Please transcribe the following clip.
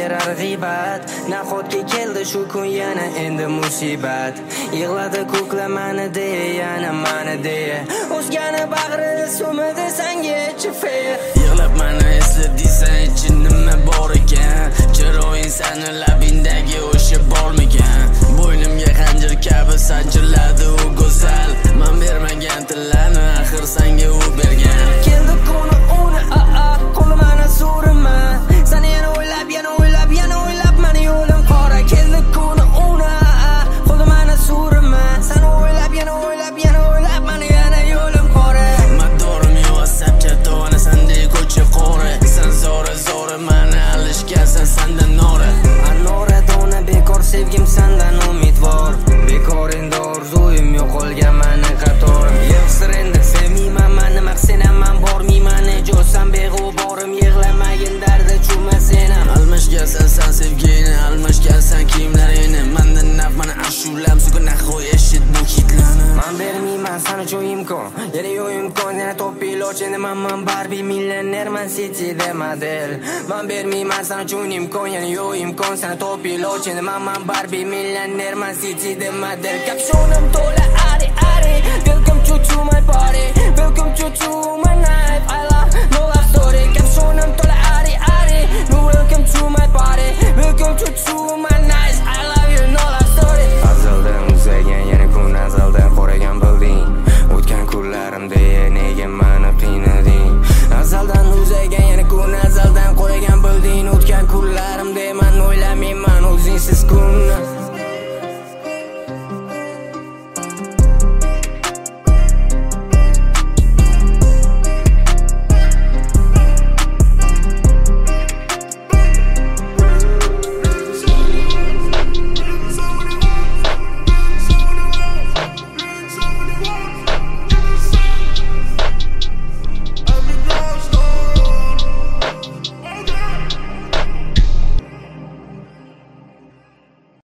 berar g'iybat. Nahotki keldi shu kun yana endi musibat. Yig'ladi ko'klamani deya yana mani deya. O'zgani bag'ri so'midi sanga chifer. Yig'lab mani esla deysan ichi nima bor ekan. Chiroying sani labingdagi o'sha bormikan. Bo'ynimga xanjir kabi sanchiladi u go'zal. Men bermagan tillarni axir senga u bergan. Keldi kuni uni qo'limani so'rima. Seni yana o'ylab mani yo'lim qora. Keldi kuni uni qo'limani so'rima. Seni o'ylab mani yana yo'lim qora. Madorim yo'q asabcha to'g'ana sendek ko'cha qora. Sen zo'ra mani alishgansan sendan nora. Anora dona bekor sevgim sendan umidvor. Bekor endi orzuim yo'qolgan mani qatorim. Yig'sir endi sevmayman mani maqsenaman bormayman jo'sam beg'uborim yig'lamagin dardi chuma senam. Almashgansan sen sevgini almashgansan kiyimlaringni. Mendan naf mani ashulam suga naxo eshit bu hitlarni. Men bermayman sana uchun imkon. Yana yo'q imkon yana top iloch endi men Barbie millionerman City'da model. Men bermayman sana uchun imkon yana yo'q imkon sana top iloch endi men Barbie millionerman City'da model. Kapshonim to'la ari. Welcome to my party. Welcome to my night. I love no love story. Kapshonim to'la ari. No welcome to my party.